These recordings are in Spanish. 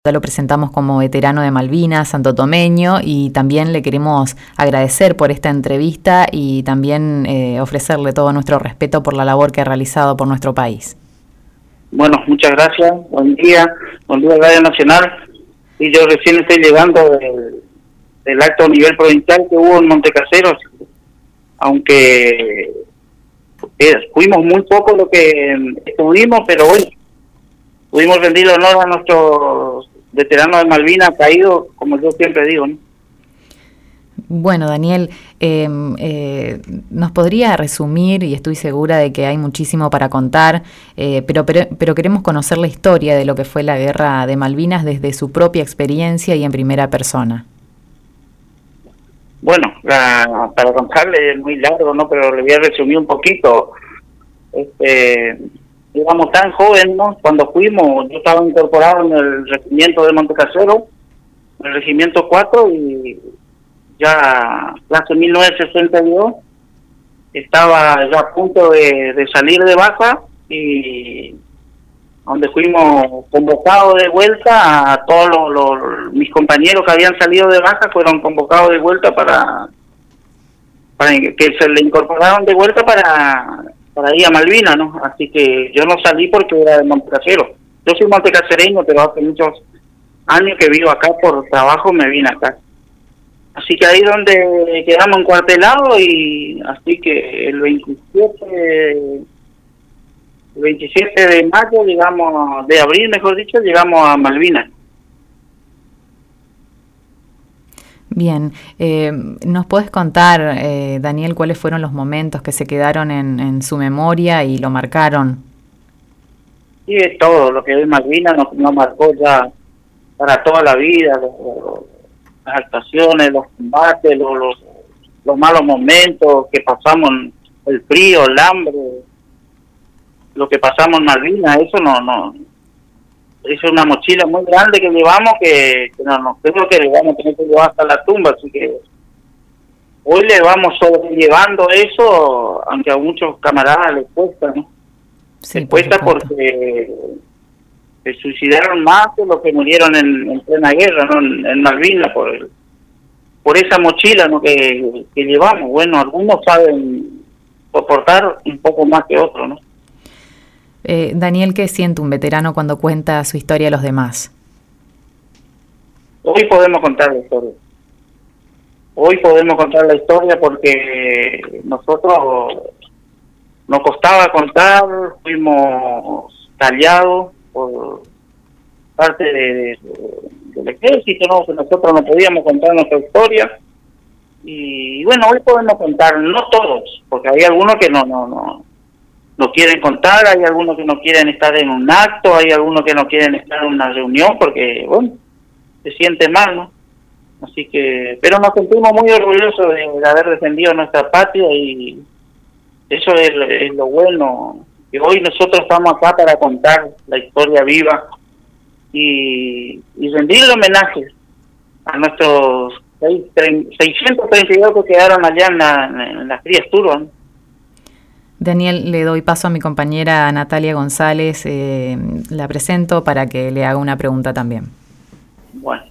Ya lo presentamos como veterano de Malvinas, santotomeño, y también le queremos agradecer por esta entrevista y también ofrecerle todo nuestro respeto por la labor que ha realizado por nuestro país. Bueno, muchas gracias. Buen día Radio Nacional. Y yo recién estoy llegando del acto a nivel provincial que hubo en Montecaseros, aunque fuimos muy poco lo que estuvimos, pero bueno, pudimos rendir honor a nuestros veteranos de Malvinas caídos, como yo siempre digo, ¿no? Bueno, Daniel, nos podría resumir, y estoy segura de que hay muchísimo para contar, pero queremos conocer la historia de lo que fue la Guerra de Malvinas desde su propia experiencia y en primera persona. Bueno, para contarle es muy largo, ¿no? Pero le voy a resumir un poquito. Éramos tan jóvenes, ¿no? Cuando fuimos, yo estaba incorporado en el regimiento de Montecasero, en el regimiento 4, y ya clase 1962, estaba ya a punto de salir de baja, y donde fuimos convocados de vuelta a todos mis compañeros que habían salido de baja, fueron convocados de vuelta para que se le incorporaron de vuelta para ir a Malvinas, ¿no? Así que yo no salí porque era de Montecasero. Yo soy montecasereño, pero hace muchos años que vivo acá por trabajo, me vine acá. Así que ahí donde quedamos encuartelados, y así que el 27 de mayo, de abril, mejor dicho, llegamos a Malvinas. Bien, ¿nos podés contar, Daniel, cuáles fueron los momentos que se quedaron en su memoria y lo marcaron? Sí, es todo lo que es Malvinas nos marcó ya para toda la vida, las actuaciones, los combates, los malos momentos que pasamos, el frío, el hambre, lo que pasamos en Malvinas. Eso no es una mochila muy grande que llevamos, que no creo que le vamos a tener que llevar hasta la tumba, así que hoy le vamos sobrellevando eso, aunque a muchos camaradas les cuesta, ¿no? Sí, les cuesta porque se suicidaron más que los que murieron en plena guerra, ¿no? En Malvinas, por esa mochila, ¿no? que llevamos. Bueno, algunos saben soportar un poco más que otros, ¿no? Daniel, ¿qué siente un veterano cuando cuenta su historia a los demás? Hoy podemos contar la historia. Hoy podemos contar la historia porque nosotros nos costaba contar, fuimos tallados por parte del ejército, ¿no? Que nosotros no podíamos contar nuestra historia. Y bueno, hoy podemos contar, no todos, porque hay algunos que no quieren contar, hay algunos que no quieren estar en un acto, hay algunos que no quieren estar en una reunión porque, bueno, se siente mal, ¿no? Así que, pero nos sentimos muy orgullosos de haber defendido nuestra patria, y eso es lo bueno, que hoy nosotros estamos acá para contar la historia viva y rendirle homenaje a nuestros 632 que quedaron allá en las Frías Turbas, ¿no? Daniel, le doy paso a mi compañera Natalia González, la presento para que le haga una pregunta también. Bueno.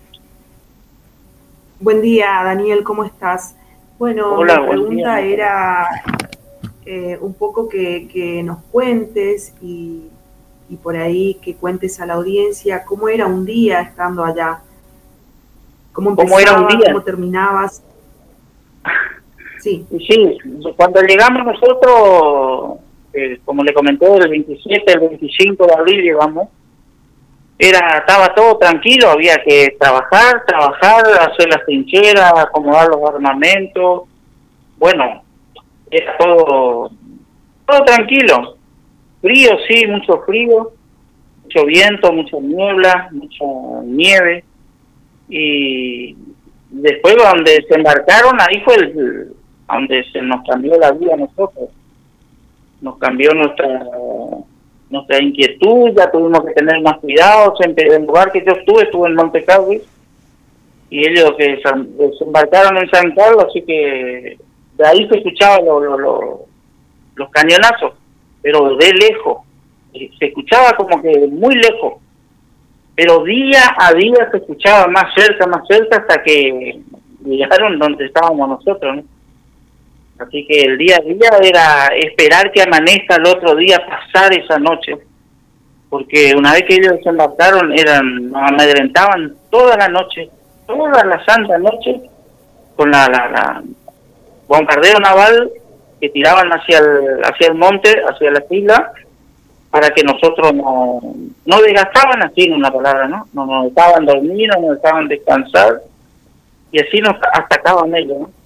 Buen día, Daniel, ¿cómo estás? Bueno, hola, mi pregunta era un poco que nos cuentes y por ahí que cuentes a la audiencia cómo era un día estando allá, cómo empezabas, cómo terminabas. Sí, cuando llegamos nosotros, como le comenté, el 27, el 25 de abril llegamos, estaba todo tranquilo, había que trabajar, hacer las trincheras, acomodar los armamentos, bueno, era todo tranquilo, frío, sí, mucho frío, mucho viento, mucha niebla, mucha nieve, y después donde se embarcaron, ahí fue donde se nos cambió la vida a nosotros, nos cambió nuestra inquietud, ya tuvimos que tener más cuidado. El lugar que yo estuve en Monte Carlo, y ellos que se embarcaron en San Carlos, así que de ahí se escuchaban los cañonazos, pero de lejos, se escuchaba como que muy lejos, pero día a día se escuchaba más cerca, hasta que llegaron donde estábamos nosotros, ¿no? Así que el día a día era esperar que amanezca el otro día, pasar esa noche, porque una vez que ellos desembarcaron, nos amedrentaban toda la noche, toda la santa noche, con la bombardeo naval que tiraban hacia el monte, hacia la isla, para que nosotros no desgastaban, así en una palabra, ¿no? No nos dejaban dormir, no nos dejaban descansar, y así nos atacaban ellos, ¿no?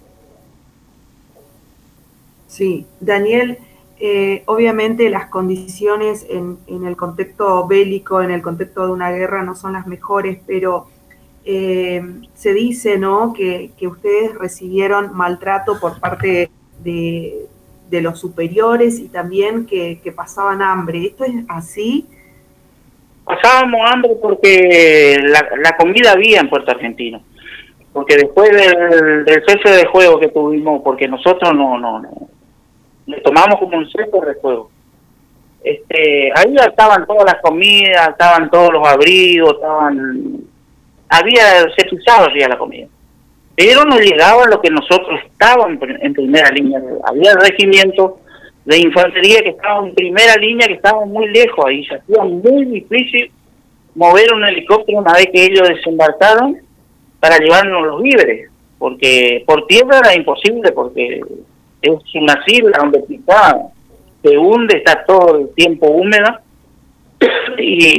Sí, Daniel, obviamente las condiciones en el contexto bélico, en el contexto de una guerra no son las mejores, pero se dice, ¿no?, que ustedes recibieron maltrato por parte de los superiores y también que pasaban hambre. ¿Esto es así? Pasábamos hambre porque la comida había en Puerto Argentino. Porque después del cese de juego que tuvimos, porque nosotros no le tomamos como un cese de juego. Ahí estaban todas las comidas, estaban todos los abrigos, se pisaba arriba la comida. Pero no llegaba lo que nosotros estábamos en primera línea. Había regimientos de infantería que estaban en primera línea, que estaban muy lejos, ahí se hacía muy difícil mover un helicóptero una vez que ellos desembarcaron para llevarnos los víveres, porque por tierra era imposible, porque es una isla donde quizá se hunde, está todo el tiempo húmeda y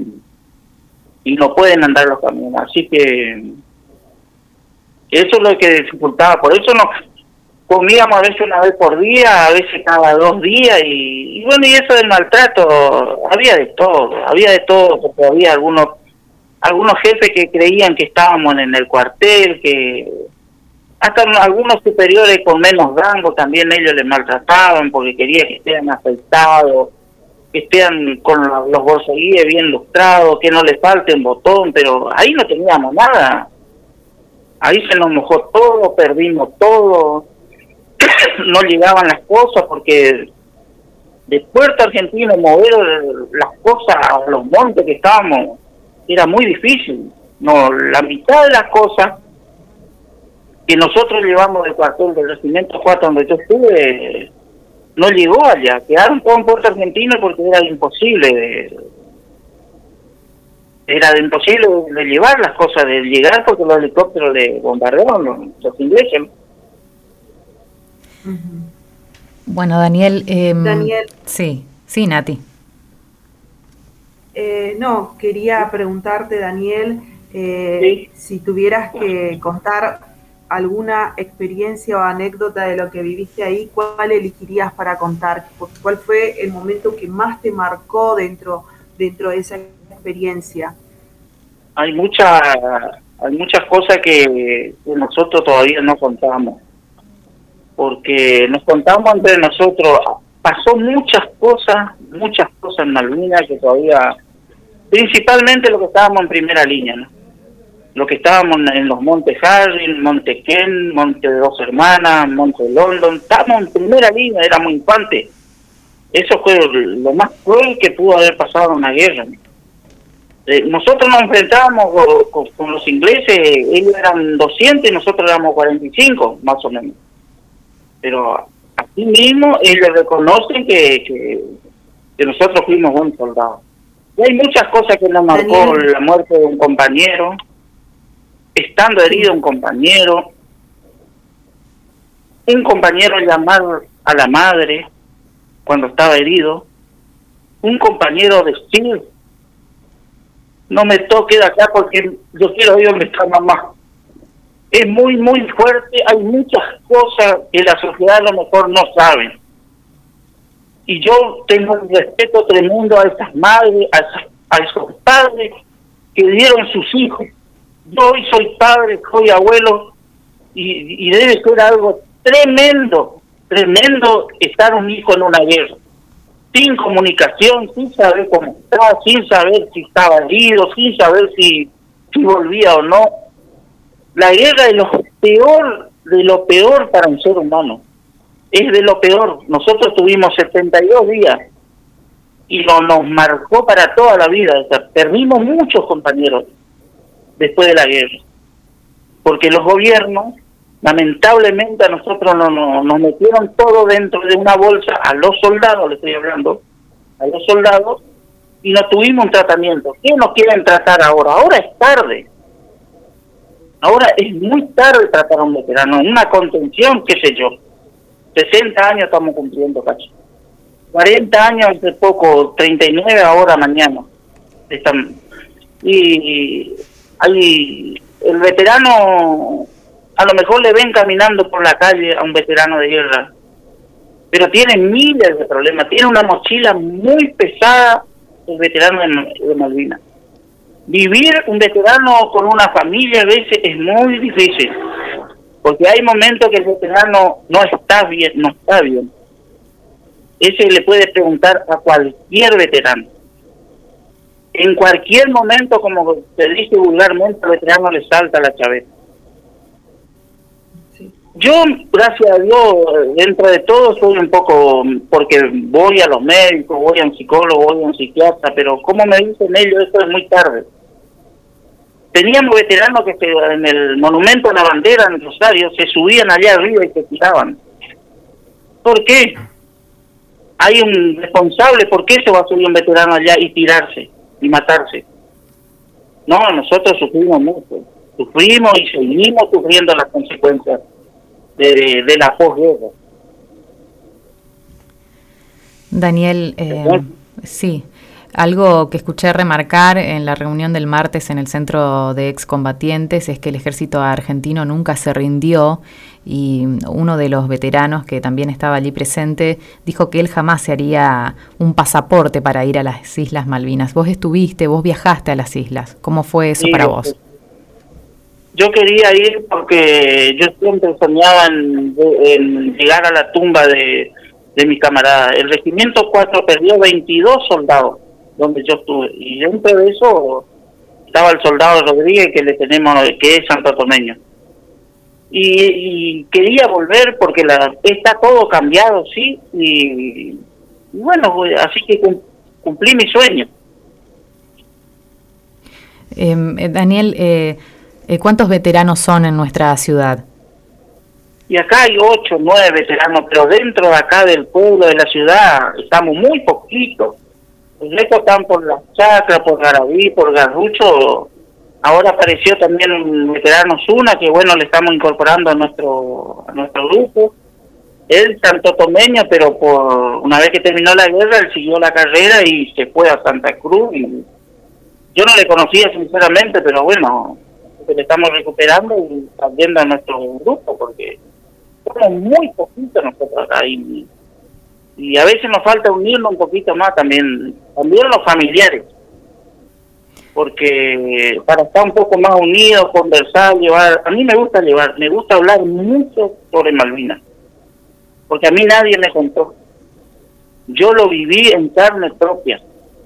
no pueden andar los camiones, así que eso es lo que dificultaba. Por eso nos comíamos a veces una vez por día, a veces cada 2 días, y bueno, y eso del maltrato, había de todo, porque había algunos jefes que creían que estábamos en el cuartel, que hasta algunos superiores con menos rango también ellos les maltrataban porque querían que estén afeitados, que estén con los borseguíes bien lustrados, que no les falte un botón, pero ahí no teníamos nada. Ahí se nos mojó todo, perdimos todo, no llegaban las cosas porque de Puerto Argentino mover las cosas a los montes que estábamos era muy difícil. No, la mitad de las cosas que nosotros llevamos del cuartel del regimiento 4 donde yo estuve no llegó allá, quedaron todos en Puerto Argentino porque era imposible de llevar las cosas, de llegar, porque los helicópteros le bombardearon los ingleses. Bueno, Daniel, Daniel. Sí, Nati. No, quería preguntarte, Daniel, Sí. si tuvieras que contar alguna experiencia o anécdota de lo que viviste ahí, ¿cuál elegirías para contar? ¿Cuál fue el momento que más te marcó dentro de esa experiencia? Hay muchas cosas que nosotros todavía no contamos, porque nos contamos entre nosotros. Pasó muchas cosas en Malvinas que todavía, principalmente lo que estábamos en primera línea, ¿no? Lo que estábamos en los Montes Harry, Monte Ken, Monte de Dos Hermanas, Monte London, estábamos en primera línea, éramos infantes. Eso fue lo más cruel que pudo haber pasado en una guerra, ¿no? Nosotros nos enfrentábamos con los ingleses, ellos eran 200 y nosotros éramos 45, más o menos. Pero así mismo ellos reconocen que nosotros fuimos buenos soldados. Y hay muchas cosas que nos marcó. Daniel. La muerte de un compañero, estando herido un compañero llamar a la madre cuando estaba herido, un compañero decir: no me toque de acá porque yo quiero ir donde está mamá. Es muy, muy fuerte. Hay muchas cosas que la sociedad a lo mejor no sabe. Y yo tengo un respeto tremendo a esas madres, a esos padres que dieron sus hijos. Yo hoy soy padre, soy abuelo, y debe ser algo tremendo estar un hijo en una guerra, sin comunicación, sin saber cómo está, sin saber si estaba herido, sin saber si volvía o no. La guerra es de lo peor para un ser humano. Es de lo peor. Nosotros tuvimos 72 días y nos marcó para toda la vida. O sea, perdimos muchos compañeros después de la guerra, porque los gobiernos, lamentablemente, a nosotros nos metieron todo dentro de una bolsa, a los soldados, le estoy hablando, a los soldados, y no tuvimos un tratamiento. ¿Qué nos quieren tratar ahora? Ahora es tarde. Ahora es muy tarde tratar a un veterano, una contención, qué sé yo. 60 años estamos cumpliendo, cacho. 40 años hace poco, 39 ahora mañana. Y hay el veterano, a lo mejor le ven caminando por la calle a un veterano de guerra, pero tiene miles de problemas, tiene una mochila muy pesada el veterano de Malvinas. Vivir un veterano con una familia a veces es muy difícil, porque hay momentos que el veterano no está bien. Ese le puede preguntar a cualquier veterano. En cualquier momento, como se dice vulgarmente, al veterano le salta la chaveta. Sí. Yo, gracias a Dios, dentro de todo soy un poco, porque voy a los médicos, voy a un psicólogo, voy a un psiquiatra, pero como me dicen ellos, esto es muy tarde. Teníamos veteranos que en el monumento a la bandera en Rosario se subían allá arriba y se tiraban. ¿Por qué? Hay un responsable, ¿por qué se va a subir un veterano allá y tirarse y matarse? No, nosotros sufrimos mucho, sufrimos y seguimos sufriendo las consecuencias de la posguerra. Daniel, sí, algo que escuché remarcar en la reunión del martes en el Centro de Excombatientes es que el ejército argentino nunca se rindió, y uno de los veteranos que también estaba allí presente dijo que él jamás se haría un pasaporte para ir a las Islas Malvinas. Vos viajaste a las islas. ¿Cómo fue eso para vos? Yo quería ir porque yo siempre soñaba en llegar a la tumba de mis camaradas. El Regimiento 4 perdió 22 soldados donde yo estuve, y dentro de eso estaba el soldado Rodríguez, que le tenemos, que es santotomeño. Y quería volver porque está todo cambiado, sí, y bueno, así que cumplí mi sueño. Daniel, ¿cuántos veteranos son en nuestra ciudad? Y acá hay 8 o 9 veteranos, pero dentro de acá del pueblo, de la ciudad, estamos muy poquitos. Los restos están por las chacras, por Garabí, por Garrucho. Ahora apareció también un veterano Zuna, que bueno, le estamos incorporando a nuestro grupo. Él santotomeño, pero una vez que terminó la guerra, él siguió la carrera y se fue a Santa Cruz. Y yo no le conocía sinceramente, pero bueno, le estamos recuperando y trayendo a nuestro grupo, porque somos muy poquitos nosotros acá, y a veces nos falta unirnos un poquito más también los familiares, porque para estar un poco más unidos, conversar, llevar, a mí me gusta hablar mucho sobre Malvinas, porque a mí nadie me contó, yo lo viví en carne propia,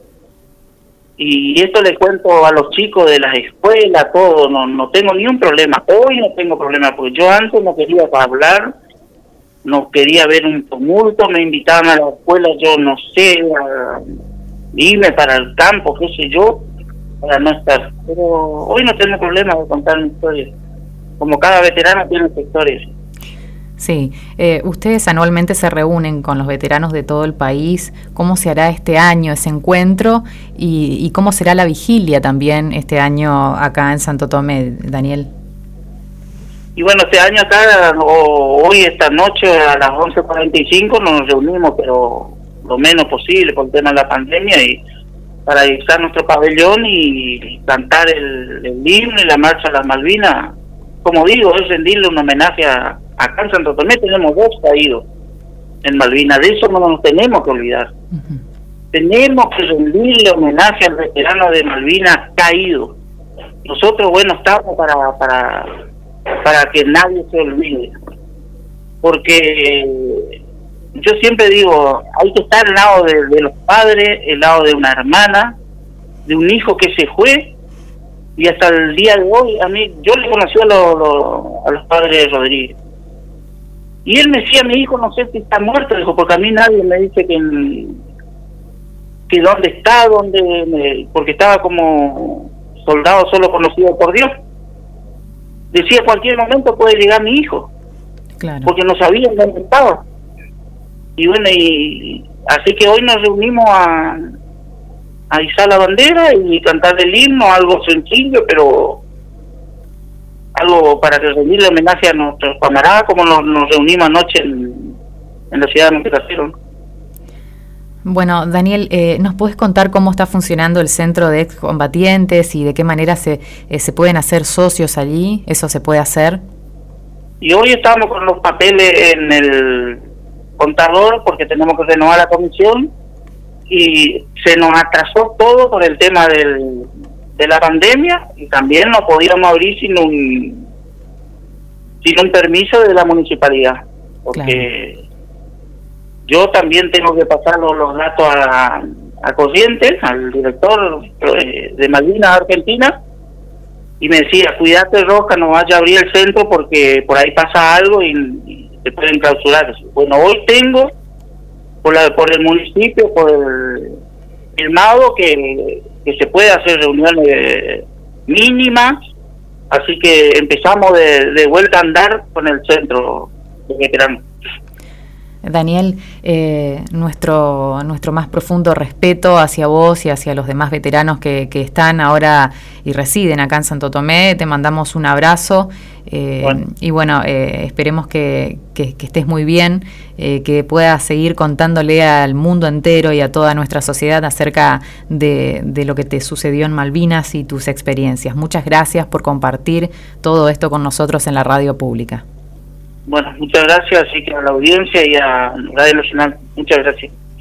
y esto le cuento a los chicos de las escuelas, todo, no tengo ni un problema, hoy no tengo problema, porque yo antes no quería hablar, no quería ver un tumulto, me invitaban a la escuela, yo no sé, irme para el campo, qué sé yo, para no estar. Pero hoy no tengo problema de contar mi historia, como cada veterano tiene su historia. Sí, ustedes anualmente se reúnen con los veteranos de todo el país. ¿Cómo se hará este año ese encuentro y cómo será la vigilia también este año acá en Santo Tomé, Daniel? Y bueno, este año acá, hoy esta noche a las 11:45 nos reunimos, pero lo menos posible por el tema de la pandemia, y para izar nuestro pabellón y cantar el himno y la marcha a las Malvinas. Como digo, es rendirle un homenaje acá en Santo Tomé. Tenemos 2 caídos en Malvinas, de eso no nos tenemos que olvidar. Uh-huh. Tenemos que rendirle homenaje al veterano de Malvinas caído. Nosotros, bueno, estamos para que nadie se olvide, porque yo siempre digo, hay que estar al lado de los padres, al lado de una hermana, de un hijo que se fue, y hasta el día de hoy, yo le conocí a los padres de Rodríguez, y él me decía, mi hijo no sé si está muerto, dijo, porque a mí nadie me dice que que dónde está, porque estaba como soldado solo conocido por Dios. Decía, cualquier momento puede llegar mi hijo, claro, porque no sabían dónde estaba. Y bueno, y así que hoy nos reunimos a izar la bandera y cantar el himno, algo sencillo, pero algo para rendirle homenaje a nuestros camaradas, como nos reunimos anoche en la ciudad de Montecaseros. Bueno, Daniel, ¿nos puedes contar cómo está funcionando el centro de excombatientes y de qué manera se pueden hacer socios allí? ¿Eso se puede hacer? Y hoy estamos con los papeles en el contador porque tenemos que renovar la comisión y se nos atrasó todo por el tema de la pandemia y también no podíamos abrir sin un permiso de la municipalidad, porque claro, yo también tengo que pasar los datos a Corrientes, al director de Malvinas Argentina, y me decía, cuídate Roca, no vaya a abrir el centro porque por ahí pasa algo y te pueden clausurar. Bueno, hoy tengo por el municipio, por el firmado que se puede hacer reuniones mínimas, así que empezamos de vuelta a andar con el centro de veteranos. Daniel, nuestro más profundo respeto hacia vos y hacia los demás veteranos que están ahora y residen acá en Santo Tomé. Te mandamos un abrazo y bueno, esperemos que estés muy bien, que puedas seguir contándole al mundo entero y a toda nuestra sociedad acerca de lo que te sucedió en Malvinas y tus experiencias. Muchas gracias por compartir todo esto con nosotros en la radio pública. Bueno, muchas gracias, así que a la audiencia y a Radio Nacional, muchas gracias.